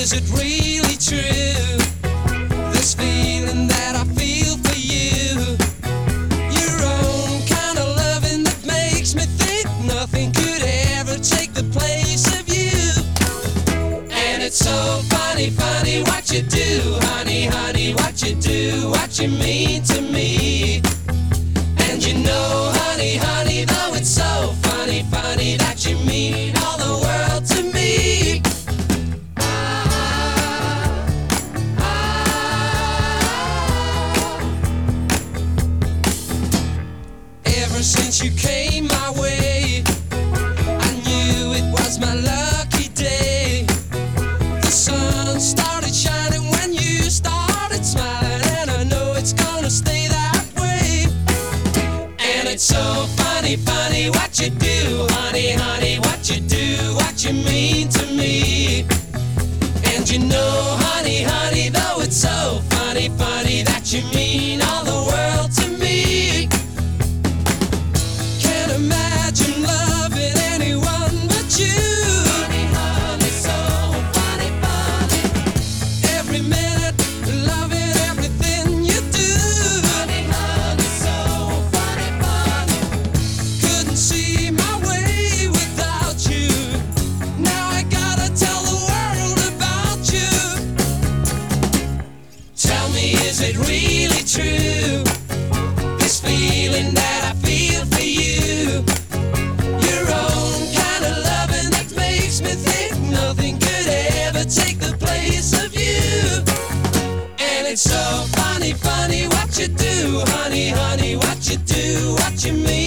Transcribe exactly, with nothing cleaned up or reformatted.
is it really true? This feeling that I feel for you, your own kind of loving that makes me think nothing could ever take the place of you. And it's so funny, funny what you do, honey, honey, what you do, what you mean to me. And you know, honey, honey, though it's so funny, funny that you mean all the world to me. Ever since you came my way, I knew it was my lucky day. The sun started shining when you started smiling, and I know it's gonna stay that way. And it's so funny, funny what you do, honey, honey, what you do, what you mean to me. And you know, honey, honey, though it's so funny, funny that you mean all the world to me. Can't imagine loving anyone but you. Honey, honey, so funny, funny. Every minute, loving everything you do. Honey, honey, so funny, funny. Couldn't see my way without you. Now I gotta tell the world about you. Tell me, is it really true? This feeling that I feel for you, your own kind of loving that makes me think nothing could ever take the place of you. And it's so funny, funny what you do, honey, honey, what you do, what you mean.